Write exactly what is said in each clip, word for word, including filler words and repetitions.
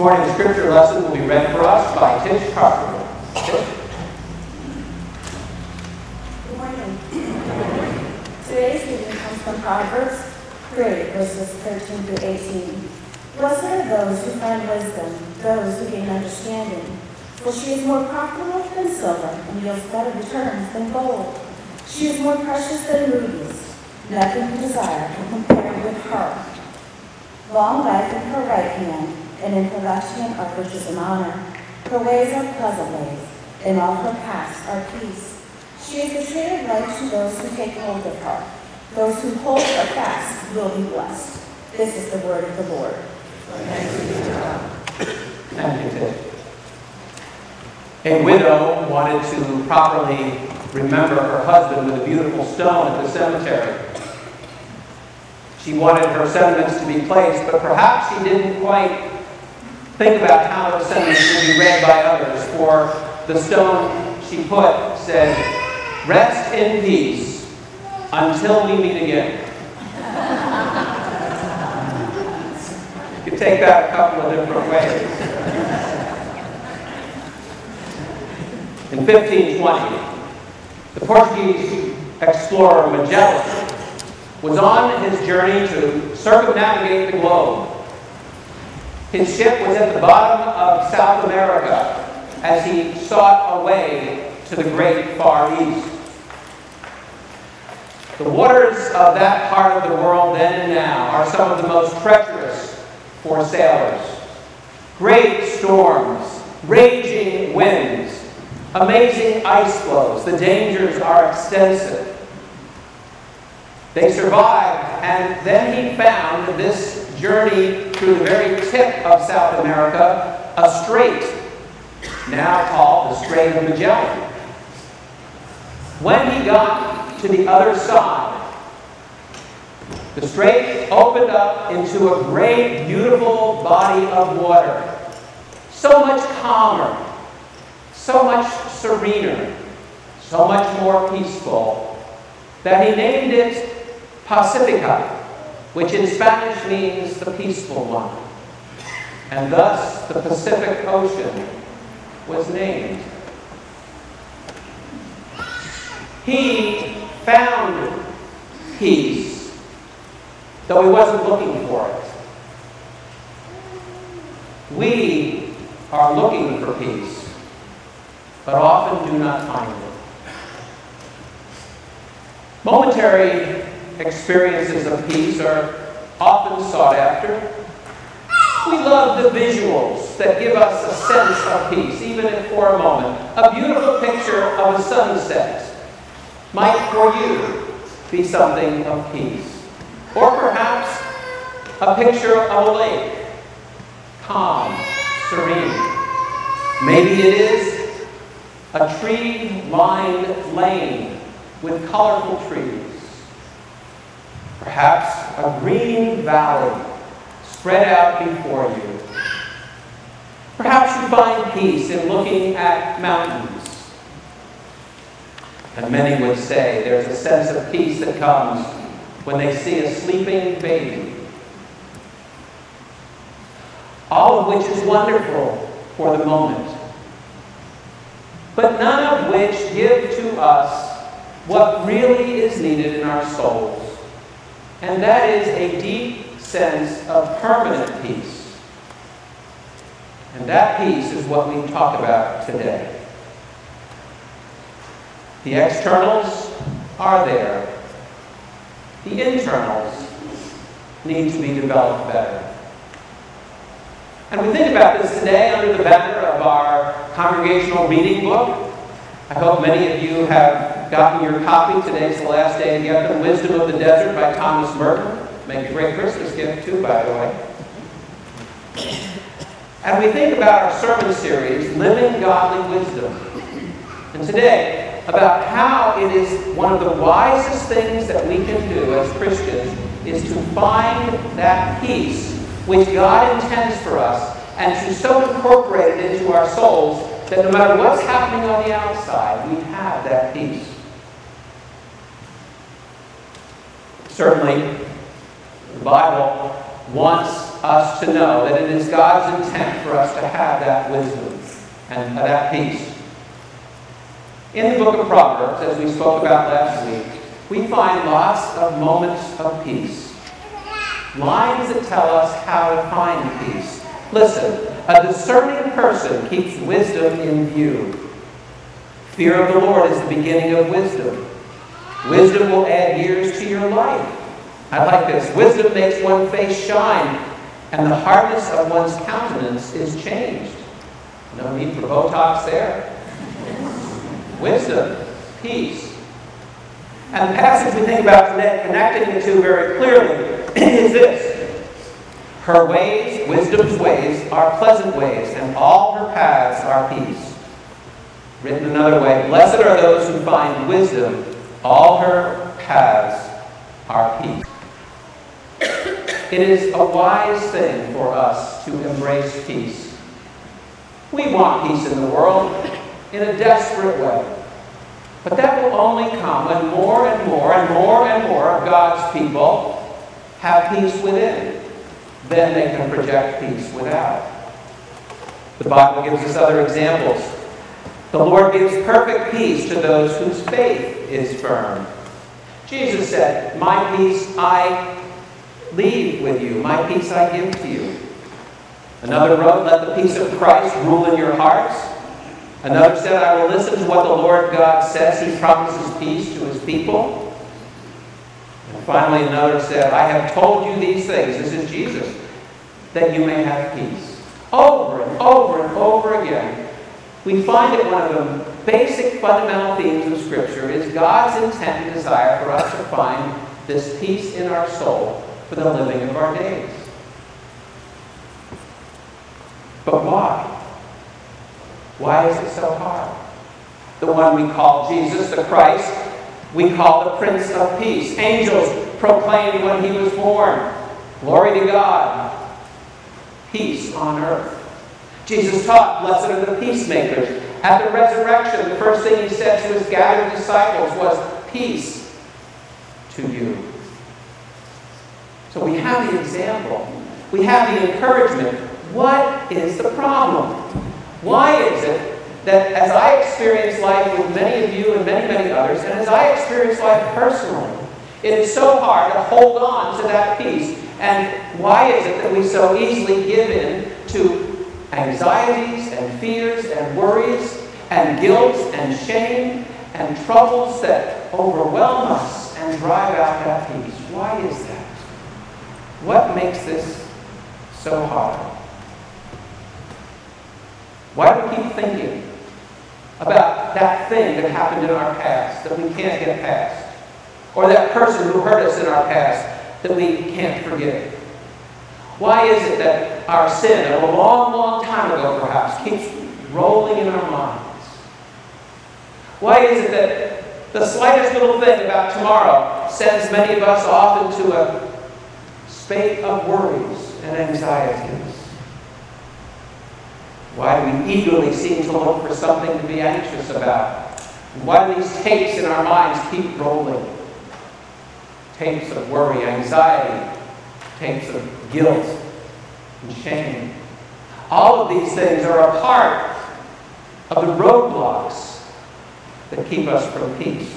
morning's scripture lesson will be read for us by Tish Carpenter. Tish? Good morning. Today's reading comes from Proverbs three, verses thirteen through eighteen. Blessed are those who find wisdom, those who gain understanding. For she is more profitable than silver, and yields better returns than gold. She is more precious than rubies. Nothing to desire can compare with her. Long life in her right hand, and in her left hand are riches and honor. Her ways are pleasant ways, and all her paths are peace. She is the tree of life to those who take hold of her. Those who hold her fast will be blessed. This is the word of the Lord. Thank you, Tish. A widow wanted to properly remember her husband with a beautiful stone at the cemetery. She wanted her sentiments to be placed, but perhaps she didn't quite think about how those sentiments would be read by others. For the stone she put said, "Rest in peace until we meet again." You could take that a couple of different ways. In fifteen twenty, the Portuguese explorer Magellan was on his journey to circumnavigate the globe. His ship was at the bottom of South America as he sought a way to the great Far East. The waters of that part of the world then and now are some of the most treacherous for sailors. Great storms, raging winds, amazing ice floes. The dangers are extensive. They survived, and then he found this journey through the very tip of South America, a strait, now called the Strait of Magellan. When he got to the other side, the strait opened up into a great, beautiful body of water, so much calmer, so much serener, so much more peaceful, that he named it Pacifica, which in Spanish means the peaceful one. And thus the Pacific Ocean was named. He found peace, though he wasn't looking for it. We are looking for peace, but often do not find it. Momentary experiences of peace are often sought after. We love the visuals that give us a sense of peace, even if for a moment. A beautiful picture of a sunset might for you be something of peace. Or perhaps a picture of a lake, calm, serene. Maybe it is a tree-lined lane with colorful trees. Perhaps a green valley spread out before you. Perhaps you find peace in looking at mountains. And many would say there's a sense of peace that comes when they see a sleeping baby. All of which is wonderful for the moment, but none of which give to us what really is needed in our souls. And that is a deep sense of permanent peace. And that peace is what we talk about today. The externals are there. The internals need to be developed better. And we think about this today under the banner of our congregational reading book. I hope many of you have gotten your copy. Today's the last day to get them. Wisdom of the Desert by Thomas Merton. Make a great Christmas gift too, by the way. And we think about our sermon series, Living Godly Wisdom. And today, about how it is one of the wisest things that we can do as Christians is to find that peace which God intends for us and to so incorporate it into our souls that no matter what's happening on the outside, we have that peace. Certainly, the Bible wants us to know that it is God's intent for us to have that wisdom and that peace. In the book of Proverbs, as we spoke about last week, we find lots of moments of peace. Lines that tell us how to find peace. Listen, a discerning person keeps wisdom in view. Fear of the Lord is the beginning of wisdom. Wisdom will add years to your life. I like this. Wisdom makes one's face shine, and the hardness of one's countenance is changed. No need for Botox there. Wisdom, peace. And the passage we think about today, connecting the two very clearly, is this. Her ways, wisdom's ways, are pleasant ways, and all her paths are peace. Written another way, blessed are those who find wisdom, all her paths are peace. It is a wise thing for us to embrace peace. We want peace in the world in a desperate way. But that will only come when more and more and more and more of God's people have peace within. Then they can project peace without. The Bible gives us other examples. The Lord gives perfect peace to those whose faith is firm. Jesus said, my peace I leave with you, my peace I give to you. Another wrote, let the peace of Christ rule in your hearts. Another said, I will listen to what the Lord God says. He promises peace to his people. And finally another said, I have told you these things, this is Jesus, that you may have peace. Over and over and over again, we find that one of the basic fundamental themes of Scripture is God's intent and desire for us to find this peace in our soul for the living of our days. But why? Why is it so hard? The one we call Jesus, the Christ, we call the Prince of Peace. Angels proclaimed when he was born, glory to God, peace on earth. Jesus taught, blessed are the peacemakers. At the resurrection, the first thing he said to his gathered disciples was, peace to you. So we have the example. We have the encouragement. What is the problem? Why is it that as I experience life with many of you and many, many others, and as I experience life personally, it is so hard to hold on to that peace? And why is it that we so easily give in to anxieties and fears and worries and guilt and shame and troubles that overwhelm us and drive out that peace? Why is that? What makes this so hard? Why do we keep thinking about that thing that happened in our past that we can't get past? Or that person who hurt us in our past that we can't forgive? Why is it that our sin of a long, long time ago perhaps keeps rolling in our minds? Why is it that the slightest little thing about tomorrow sends many of us off into a spate of worries and anxieties? Why do we eagerly seem to look for something to be anxious about? Why do these tapes in our minds keep rolling? Tapes of worry, anxiety, tapes of guilt and shame. All of these things are a part of the roadblocks that keep us from peace.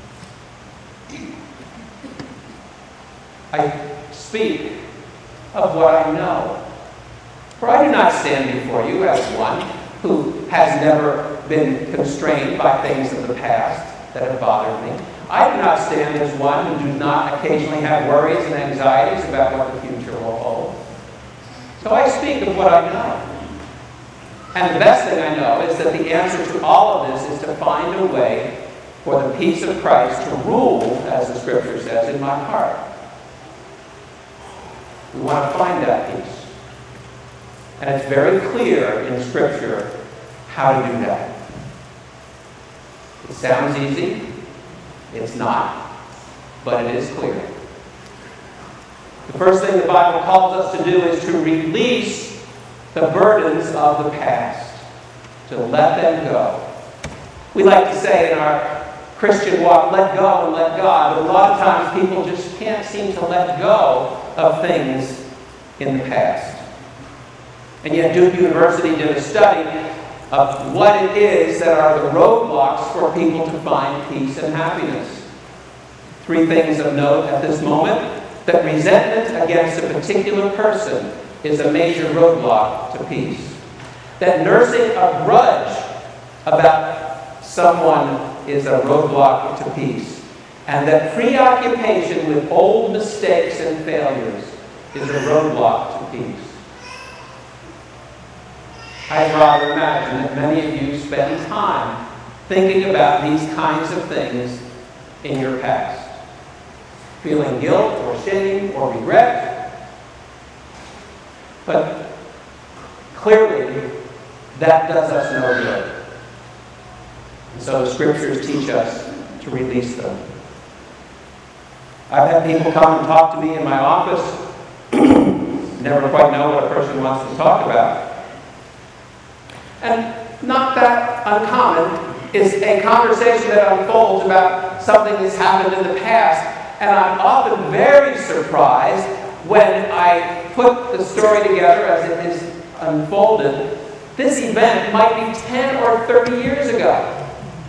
I speak of what I know. For I do not stand before you as one who has never been constrained by things of the past that have bothered me. I do not stand as one who does not occasionally have worries and anxieties about what the future will hold. So I speak of what I know. And the best thing I know is that the answer to all of this is to find a way for the peace of Christ to rule, as the Scripture says, in my heart. We want to find that peace. And it's very clear in Scripture how to do that. It sounds easy. It's not. But it is clear. The first thing the Bible calls us to do is to release the burdens of the past. To let them go. We like to say in our Christian walk, let go and let God. But a lot of times people just can't seem to let go of things in the past. And yet Duke University did a study of what it is that are the roadblocks for people to find peace and happiness. Three things of note at this moment: that resentment against a particular person is a major roadblock to peace. That nursing a grudge about someone is a roadblock to peace. And that preoccupation with old mistakes and failures is a roadblock to peace. I'd rather imagine that many of you spend time thinking about these kinds of things in your past. Feeling guilt or shame or regret. But clearly, that does us no good. And so the Scriptures teach us to release them. I've had people come and talk to me in my office. Never quite know what a person wants to talk about. And not that uncommon is a conversation that unfolds about something that's happened in the past. And I'm often very surprised when I put the story together as it is unfolded. This event might be ten or thirty years ago.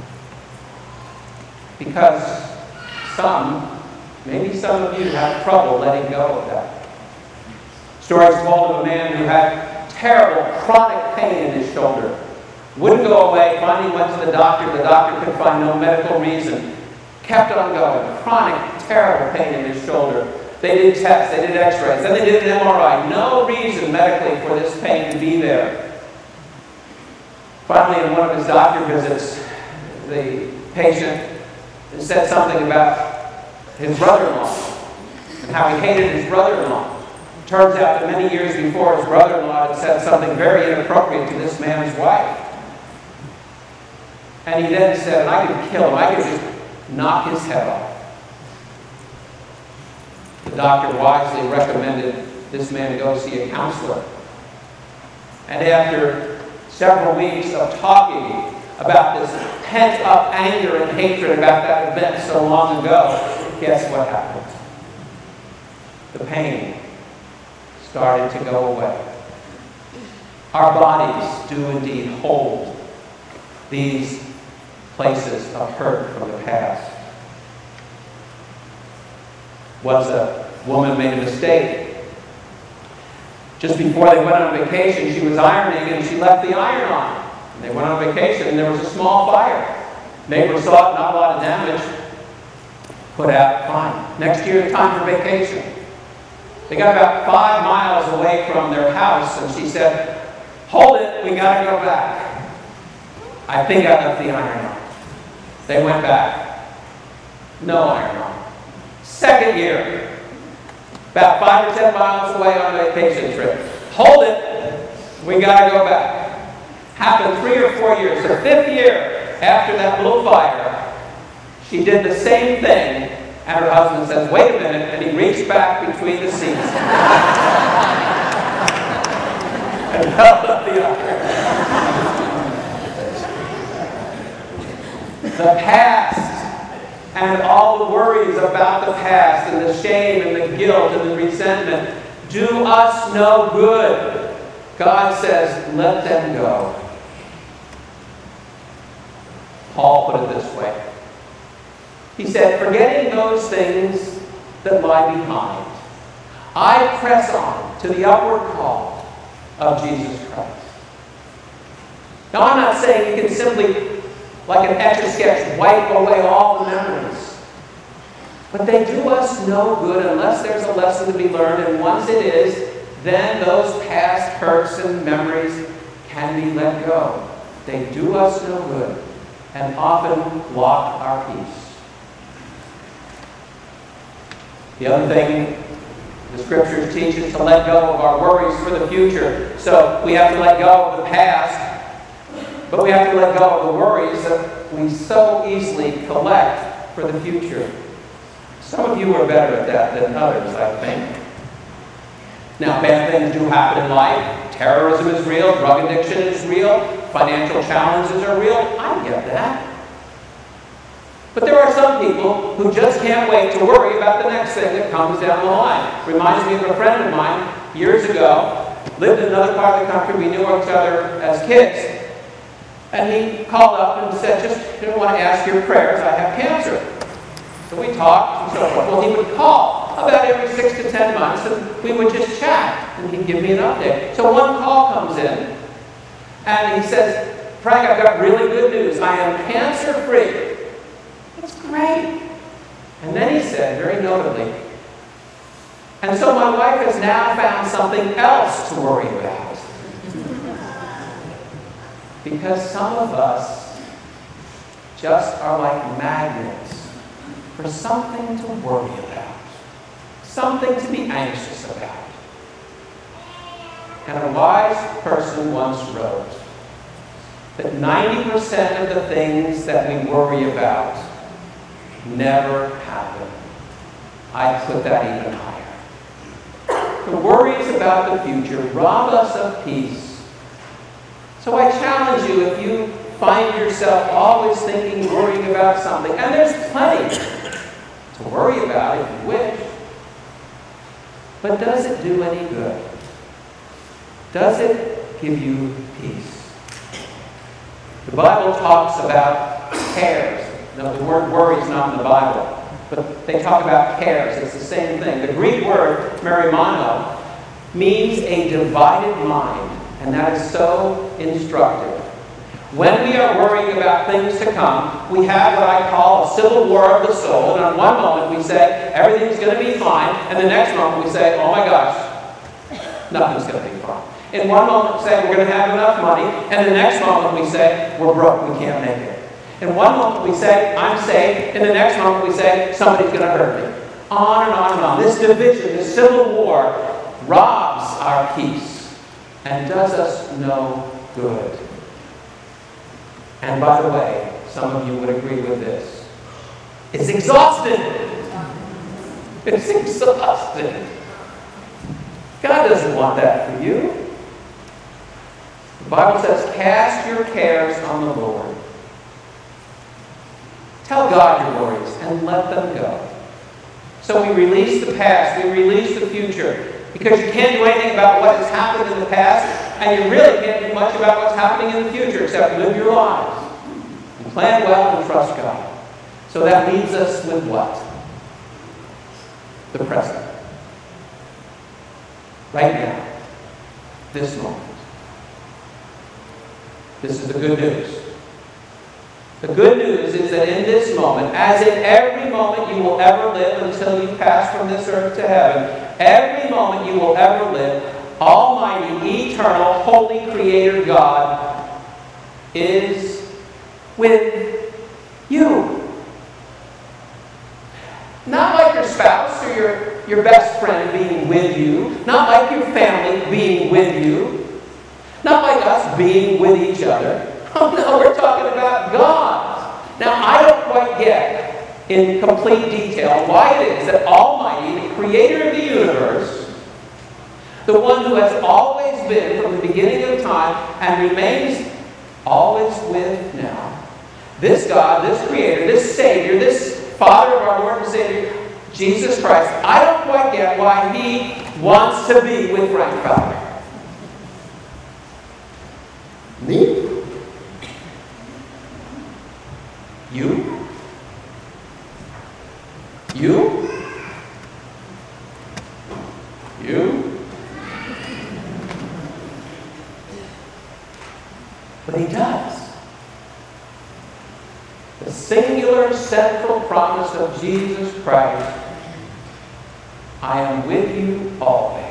Because some, maybe some of you have trouble letting go of that. Stories told of a man who had terrible chronic pain in his shoulder. Wouldn't go away. Finally went to the doctor. The doctor could find no medical reason. Kept on going. Chronic, terrible pain in his shoulder. They did tests. They did x-rays. Then they did an M R I. No reason medically for this pain to be there. Finally, in one of his doctor visits, the patient said something about his brother-in-law and how he hated his brother-in-law. Turns out that many years before, his brother-in-law had said something very inappropriate to this man's wife. And he then said, I could kill him. I could just knock his head off. The doctor wisely recommended this man go see a counselor. And after several weeks of talking about this pent-up anger and hatred about that event so long ago, guess what happened? The pain started to go away. Our bodies do indeed hold these places of hurt from the past. Once a woman made a mistake. Just before they went on vacation, she was ironing and she left the iron on. And they went on vacation and there was a small fire. Neighbors saw it, not a lot of damage. Put out, fine. Next year, time for vacation. They got about five miles away from their house and she said, hold it, we gotta go back. I think I left the iron on. They went back. No iron on. Second year, about five or ten miles away on a vacation trip. Hold it, we gotta go back. Happened three or four years. The fifth year after that little fire, she did the same thing, and her husband says, wait a minute, and he reached back between the seats. And held up the iron. The past and all the worries about the past and the shame and the guilt and the resentment do us no good. God says, let them go. Paul put it this way. He said, forgetting those things that lie behind, I press on to the upward call of Jesus Christ. Now, I'm not saying you can simply, like an Etch-a-Sketch, wipe away all the memories. But they do us no good unless there's a lesson to be learned. And once it is, then those past hurts and memories can be let go. They do us no good and often block our peace. The other thing the Scriptures teach is to let go of our worries for the future. So we have to let go of the past. But we have to let go of the worries that we so easily collect for the future. Some of you are better at that than others, I think. Now, bad things do happen in life. Terrorism is real. Drug addiction is real. Financial challenges are real. I get that. But there are some people who just can't wait to worry about the next thing that comes down the line. Reminds me of a friend of mine years ago, lived in another part of the country. We knew each other as kids. And he called up and said, just didn't want to ask your prayers. I have cancer. So we talked and so forth. Well, he would call about every six to ten months, and we would just chat, and he'd give me an update. So one call comes in, and he says, Frank, I've got really good news. I am cancer-free. That's great. And then he said, very notably, and so my wife has now found something else to worry about. Because some of us just are like magnets for something to worry about, something to be anxious about. And a wise person once wrote that ninety percent of the things that we worry about never happen. I put that even higher. The worries about the future rob us of peace. So I challenge you, if you find yourself always thinking, worrying about something, and there's plenty to worry about if you wish, but does it do any good? Does it give you peace? The Bible talks about cares. No, the word worry is not in the Bible, but they talk about cares. It's the same thing. The Greek word, merimano, means a divided mind. And that is so instructive. When we are worrying about things to come, we have what I call a civil war of the soul. And on one moment we say, everything's going to be fine. And the next moment we say, oh my gosh, nothing's going to be fine. In one moment we say, we're going to have enough money. And the next moment we say, we're broke, we can't make it. In one moment we say, I'm safe. In the next moment we say, somebody's going to hurt me. On and on and on. This division, this civil war, robs our peace and does us no good. And by the way, some of you would agree with this. It's exhausting. It's exhausting. God doesn't want that for you. The Bible says, cast your cares on the Lord. Tell God your worries and let them go. So we release the past, we release the future. Because you can't do anything about what has happened in the past, and you really can't do much about what's happening in the future except live your lives. And plan well and trust God. So that leaves us with what? The present. Right now. This moment. This is the good news. The good news is that in this moment, as in every moment you will ever live until you pass from this earth to heaven, every moment you will ever live, Almighty, eternal, holy Creator God is with you. Not like your spouse or your, your best friend being with you. Not like your family being with you. Not like us being with each other. Oh no, we're talking about God. Now, I don't quite get in complete detail why it is that Almighty, the Creator of the universe, the one who has always been from the beginning of time and remains always with now, this God, this Creator, this Savior, this Father of our Lord and Savior, Jesus Christ, I don't quite get why He wants to be with Frank Fowler. Me? You? You? You? But He does. The singular central promise of Jesus Christ, I am with you always.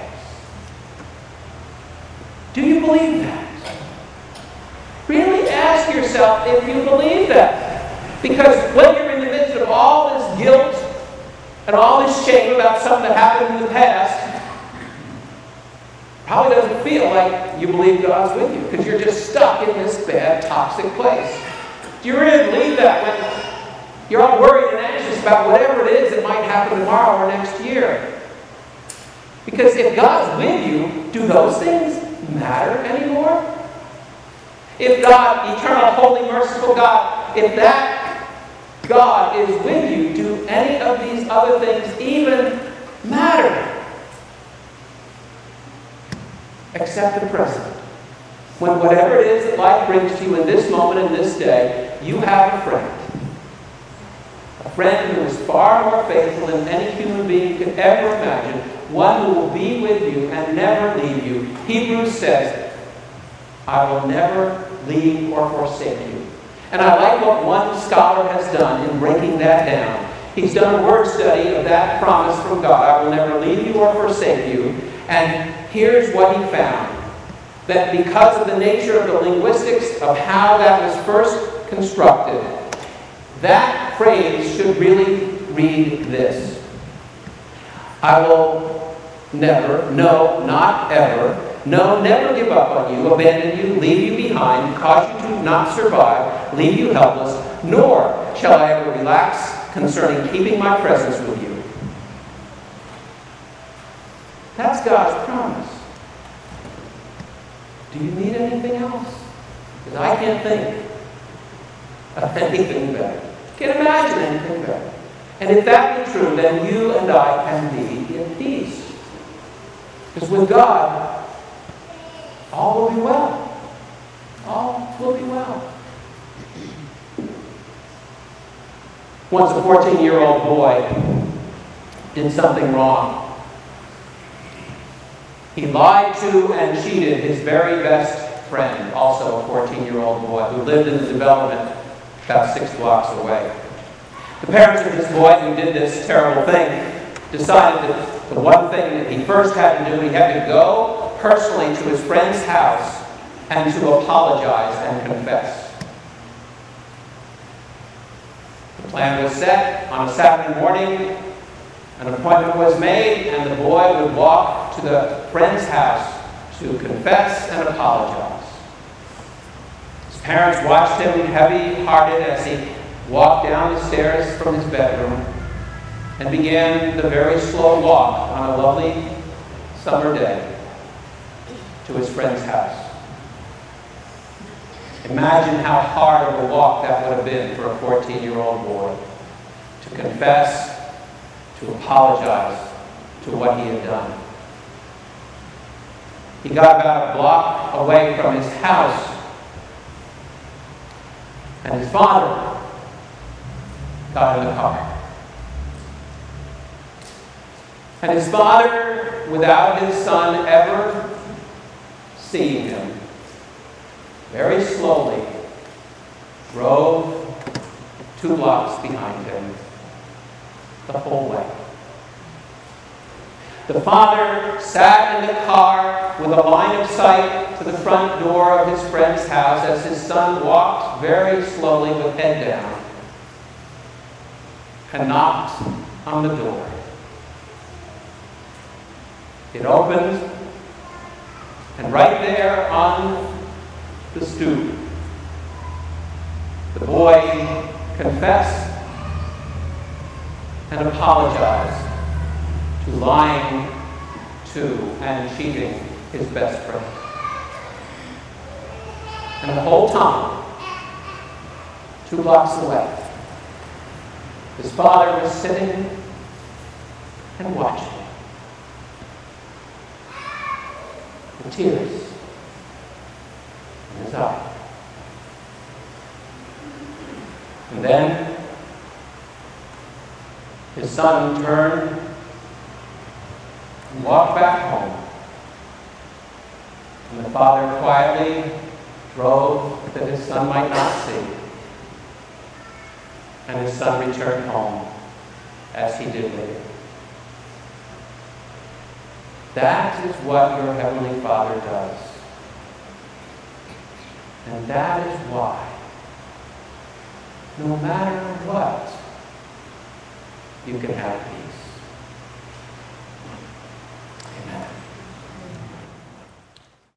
Do you believe that? Really ask yourself if you believe that. Because when you're in the midst of all this guilt and all this shame about something that happened in the past, probably doesn't feel like you believe God's with you because you're just stuck in this bad, toxic place. Do you really believe that when you're all worried and anxious about whatever it is that might happen tomorrow or next year? Because if God's with you, do those things matter anymore? If God, eternal, holy, merciful God, if that God is with you, do any of these other things even matter? Accept the present. When whatever it is that life brings to you in this moment, in this day, you have a friend. A friend who is far more faithful than any human being could ever imagine. One who will be with you and never leave you. Hebrews says, I will never leave or forsake you. And I like what one scholar has done in breaking that down. He's done a word study of that promise from God. I will never leave you or forsake you. And here's what he found. That because of the nature of the linguistics of how that was first constructed, that phrase should really read this. I will never, no, not ever, no, never give up on you, abandon you, leave you behind, cause you to not survive, leave you helpless, nor shall I ever relax concerning keeping my presence with you. That's God's promise. Do you need anything else? Because I can't think of anything better. Can't imagine anything better. And if that be true, then you and I can be in peace. Because with God, all will be well. All will be well. Once a fourteen-year-old boy did something wrong. He lied to and cheated his very best friend, also a fourteen-year-old boy, who lived in the development about six blocks away. The parents of this boy who did this terrible thing decided that the one thing that he first had to do, he had to go personally to his friend's house and to apologize and confess. The plan was set on a Saturday morning. An appointment was made, and the boy would walk to the friend's house to confess and apologize. His parents watched him heavy-hearted as he walked down the stairs from his bedroom and began the very slow walk on a lovely summer day to his friend's house. Imagine how hard of a walk that would have been for a fourteen-year-old boy to confess, to apologize to what he had done. He got about a block away from his house, and his father got in the car. And his father, without his son ever seeing him, very slowly drove two blocks behind him the whole way. The father sat in the car with a line of sight to the front door of his friend's house as his son walked very slowly with head down and knocked on the door. It opened, and right there on the stoop, the boy confessed and apologized to lying to and cheating his best friend. And the whole time, two blocks away, his father was sitting and watching. The tears in his eyes. And then his son turned and walked back home. And the father quietly drove that his son might not see. And his son returned home, as he did later. That is what your Heavenly Father does. And that is why, no matter what, you can have peace.